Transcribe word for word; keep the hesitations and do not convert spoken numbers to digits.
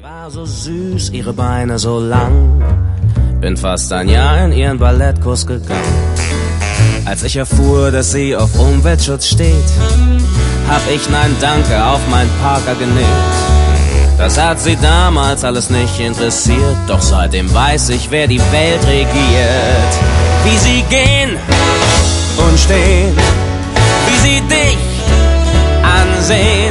War so süß, ihre Beine so lang. Bin fast ein Jahr in ihren Ballettkurs gegangen. Als ich erfuhr, dass sie auf Umweltschutz steht, hab ich Nein Danke auf mein Parker genäht. Das hat sie damals alles nicht interessiert, doch seitdem weiß ich, wer die Welt regiert. Wie sie gehen und stehen, wie sie dich ansehen.